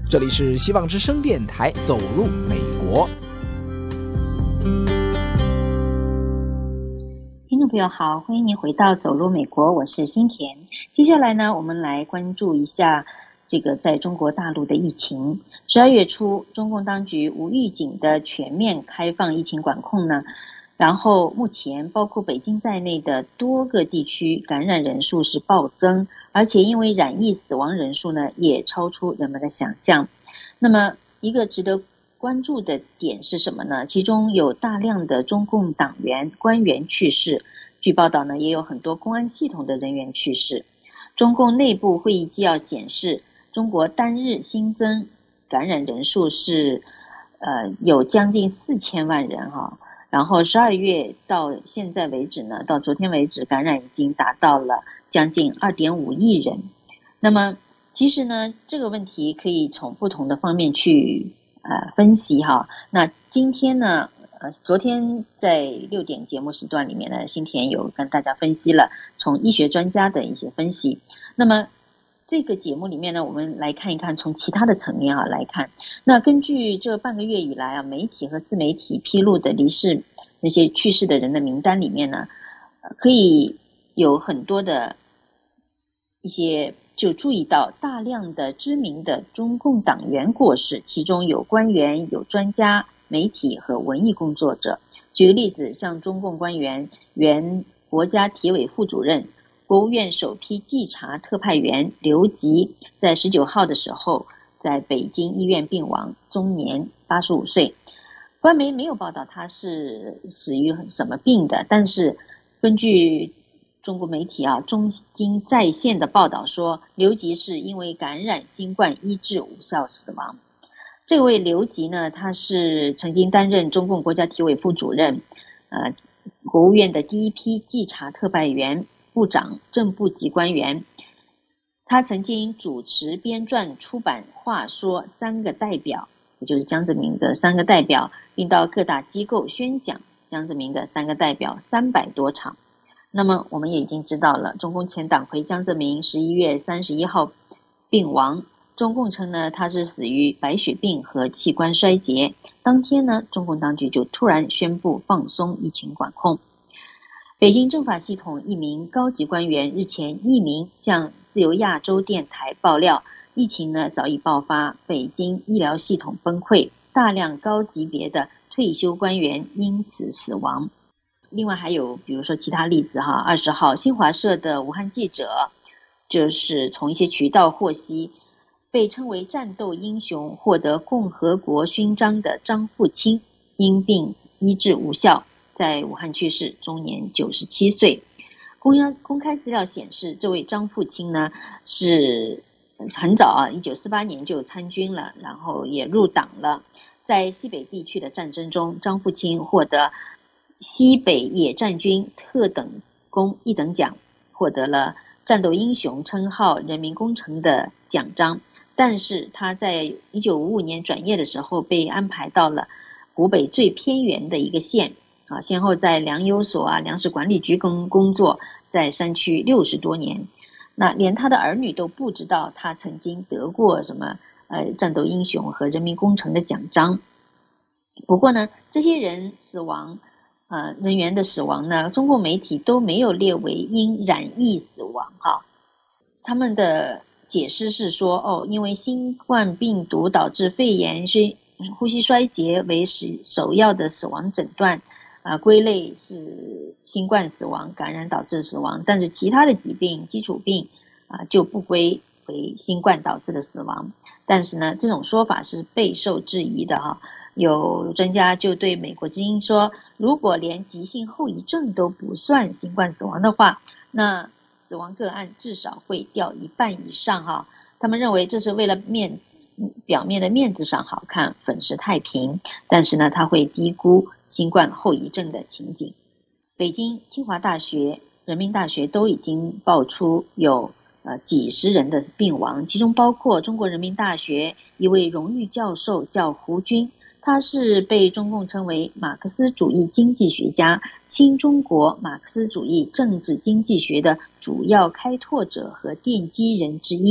这里是希望之声电台走入美国。 听众朋友好，欢迎您回到走入美国，我是新田。接下来呢，我们来关注一下这个在中国大陆的疫情。12月初，中共当局无预警的全面开放疫情管控呢，然后目前包括北京在内的多个地区感染人数是暴增，而且因为染疫死亡人数呢也超出人们的想象。那么一个值得关注的点是什么呢？其中有大量的中共党员官员去世，据报道呢也有很多公安系统的人员去世。中共内部会议纪要显示，中国单日新增感染人数是有将近4000万人哈。然后12月到现在为止呢，到昨天为止，感染已经达到了将近2.5亿人。那么其实呢，这个问题可以从不同的方面去分析哈。那今天呢，昨天在6点节目时段里面呢，新田有跟大家分析了从医学专家的一些分析。那么这个节目里面呢，我们来看一看从其他的层面来看。那根据这半个月以来媒体和自媒体披露的离世那些去世的人的名单里面呢，可以有很多的一些就注意到大量的知名的中共党员过世，其中有官员、有专家、媒体和文艺工作者。举个例子，像中共官员、原国家体委副主任、国务院首批稽查特派员刘吉，在19号的时候在北京医院病亡，终年85岁。官媒没有报道他是死于什么病的，但是根据中国媒体中经在线的报道说，刘吉是因为感染新冠医治无效死亡。这位刘吉呢，他是曾经担任中共国家体委副主任，国务院的第一批稽查特派员、部长、正部级官员。他曾经主持编撰出版话说3个代表，也就是江泽民的3个代表，并到各大机构宣讲江泽民的3个代表300多场。那么我们也已经知道了，中共前党魁江泽民11月31号病亡，中共称呢他是死于白血病和器官衰竭。当天呢，中共当局就突然宣布放松疫情管控。北京政法系统一名高级官员日前匿名向自由亚洲电台爆料，疫情呢早已爆发，北京医疗系统崩溃，大量高级别的退休官员因此死亡。另外还有比如说其他例子20号新华社的武汉记者就是从一些渠道获悉，被称为战斗英雄、获得共和国勋章的张富清因病医治无效，在武汉去世，终年97岁。公开资料显示，这位张富清呢是很早1948年就参军了，然后也入党了。在西北地区的战争中，张富清获得西北野战军特等功1等奖，获得了战斗英雄称号、人民工程的奖章。但是他在1955年转业的时候被安排到了湖北最偏远的一个县先后在粮油所粮食管理局工作，在山区60多年。那连他的儿女都不知道他曾经得过什么战斗英雄和人民工程的奖章。不过呢，这些人死亡人员的死亡呢，中共媒体都没有列为因染疫死亡他们的解释是说因为新冠病毒导致肺炎、呼吸衰竭为首要的死亡诊断归类是新冠死亡感染导致死亡，但是其他的疾病、基础病就不归为新冠导致的死亡。但是呢，这种说法是备受质疑的有专家就对美国之音说，如果连急性后遗症都不算新冠死亡的话，那死亡个案至少会掉1半以上他们认为这是为了表面的面子上好看，粉饰太平，但是呢，他会低估新冠后遗症的情景。北京、清华大学、人民大学都已经爆出有几十人的病亡，其中包括中国人民大学一位荣誉教授叫胡军，他是被中共称为马克思主义经济学家、新中国马克思主义政治经济学的主要开拓者和奠基人之一。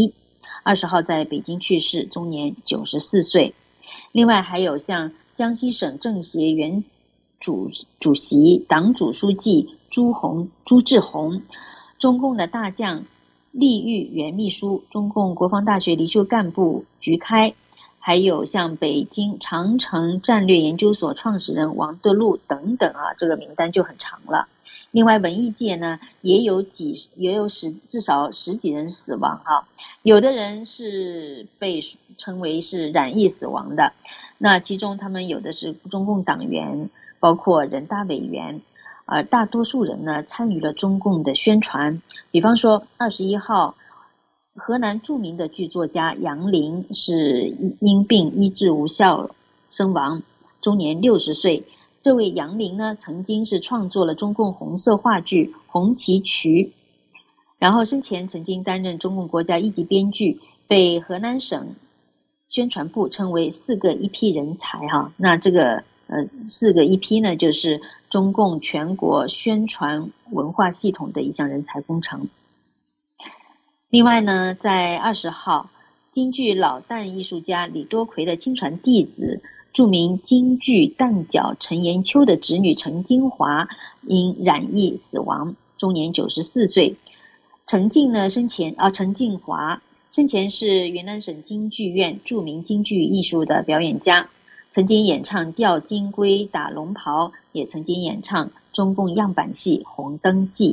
20号在北京去世，终年94岁。另外还有像江西省政协原主席、党组书记朱志宏，中共的大将栗玉原秘书，中共国防大学离休干部菊开，还有像北京长城战略研究所创始人王德禄等等啊，这个名单就很长了。另外文艺界呢也有至少十几人死亡啊，有的人是被称为是染疫死亡的，那其中他们有的是中共党员，包括人大委员，大多数人呢参与了中共的宣传。比方说21号河南著名的剧作家杨林是因病医治无效身亡，终年60岁。这位杨林呢曾经是创作了中共红色话剧《红旗渠》，然后生前曾经担任中共国家一级编剧，被河南省宣传部称为4个一批人才哈。那这个4个一批呢就是中共全国宣传文化系统的一项人才工程。另外呢，在20号京剧老旦艺术家李多奎的亲传弟子，著名京剧旦角陈延秋的侄女陈金华因染疫死亡，终年94岁。陈静华生前是云南省京剧院著名京剧艺术的表演家，曾经演唱吊金龟、打龙袍，也曾经演唱中共样板戏《红灯记》。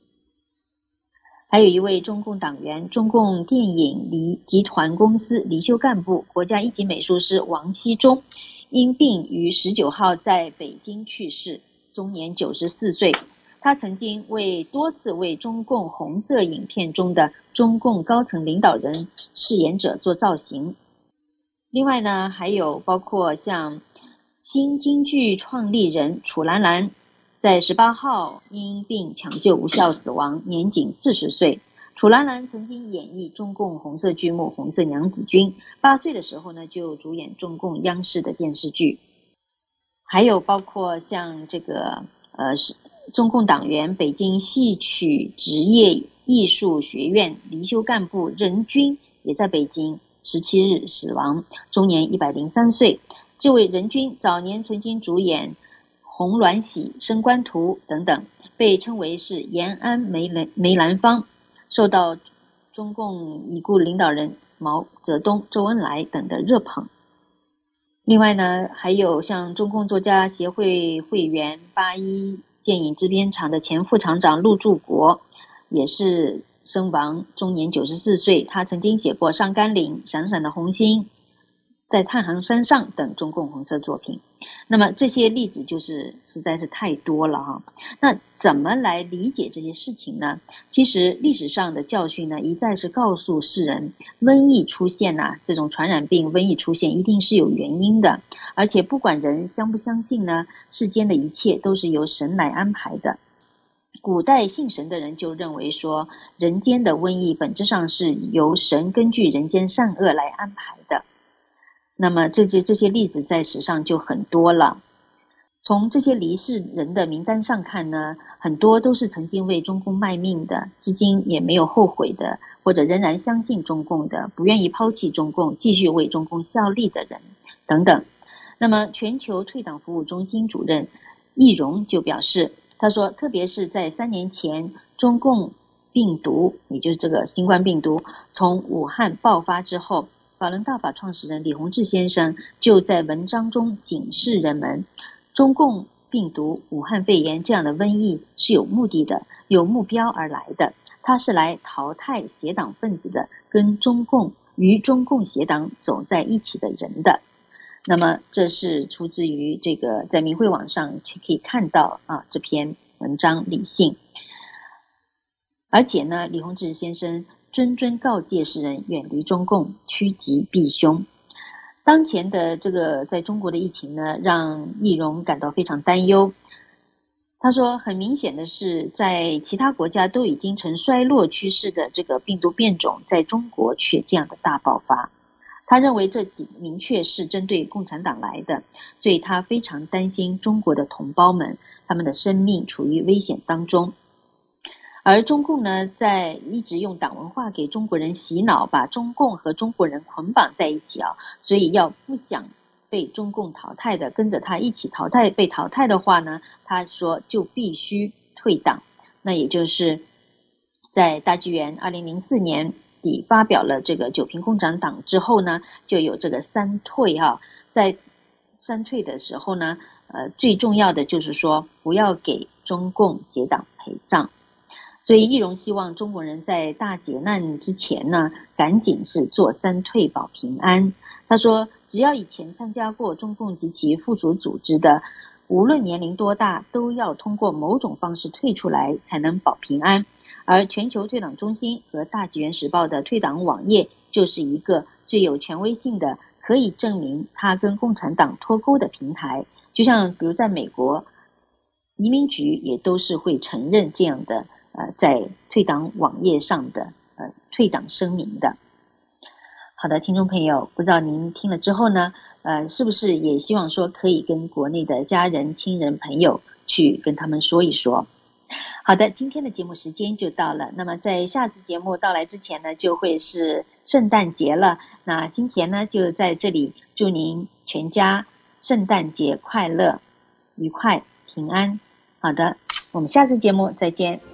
还有一位中共党员，中共电影集团公司离休干部、国家一级美术师王锡忠，因病于19号在北京去世，终年94岁。他曾经多次为中共红色影片中的中共高层领导人饰演者做造型。另外呢，还有包括像新京剧创立人楚兰兰，在18号因病抢救无效死亡，年仅40岁。楚兰兰曾经演绎中共红色剧目《红色娘子军》，8岁的时候呢就主演中共央视的电视剧。还有包括像这个中共党员北京戏曲职业艺术学院离休干部任军，也在北京17日死亡，终年103岁。这位任军早年曾经主演《红鸾喜》《升官图》等等，被称为是延安梅兰芳，受到中共已故领导人毛泽东、周恩来等的热捧。另外呢，还有像中共作家协会会员、81电影制片厂的前副厂长陆柱国也是身亡，终年94岁。他曾经写过《上甘岭》《闪闪的红星》在太行山上等中共红色作品。那么这些例子就是实在是太多了哈。那怎么来理解这些事情呢？其实历史上的教训呢，一再是告诉世人，瘟疫出现这种传染病瘟疫出现一定是有原因的，而且不管人相不相信呢，世间的一切都是由神来安排的。古代信神的人就认为说，人间的瘟疫本质上是由神根据人间善恶来安排的。那么这些例子在史上就很多了。从这些离世人的名单上看呢，很多都是曾经为中共卖命的，至今也没有后悔的，或者仍然相信中共的，不愿意抛弃中共，继续为中共效力的人等等。那么全球退党服务中心主任易荣就表示，他说特别是在3年前中共病毒，也就是这个新冠病毒从武汉爆发之后，法轮大法创始人李洪志先生就在文章中警示人们，中共病毒武汉肺炎这样的瘟疫是有目的的，有目标而来的，它是来淘汰邪党分子的，跟与中共邪党走在一起的人的。那么这是出自于这个在明慧网上可以看到这篇文章理性。而且呢，李洪志先生谆告诫世人远离中共，趋吉避凶。当前的这个在中国的疫情呢，让易荣感到非常担忧。他说很明显的是，在其他国家都已经呈衰落趋势的这个病毒变种，在中国却这样的大爆发。他认为这明确是针对共产党来的，所以他非常担心中国的同胞们，他们的生命处于危险当中。 而中共呢，在一直用党文化给中国人洗脑，把中共和中国人捆绑在一起啊，所以要不想被中共淘汰的，跟着他一起被淘汰的话呢，他说就必须退党。那也就是在大纪元2004年底发表了这个九平共产党之后呢，就有这个三退啊。在三退的时候呢，最重要的就是说不要给中共协党陪葬。所以易容希望中国人在大劫难之前呢，赶紧是做三退保平安。他说，只要以前参加过中共及其附属组织的，无论年龄多大，都要通过某种方式退出来才能保平安。而全球退党中心和大纪元时报的退党网页就是一个最有权威性的，可以证明他跟共产党脱钩的平台。就像比如在美国，移民局也都是会承认这样的在退党网页上的退党声明的。好的，听众朋友，不知道您听了之后呢，是不是也希望说可以跟国内的家人、亲人、朋友去跟他们说一说？好的，今天的节目时间就到了。那么在下次节目到来之前呢，就会是圣诞节了。那新田呢，就在这里祝您全家圣诞节快乐、愉快、平安。好的，我们下次节目再见。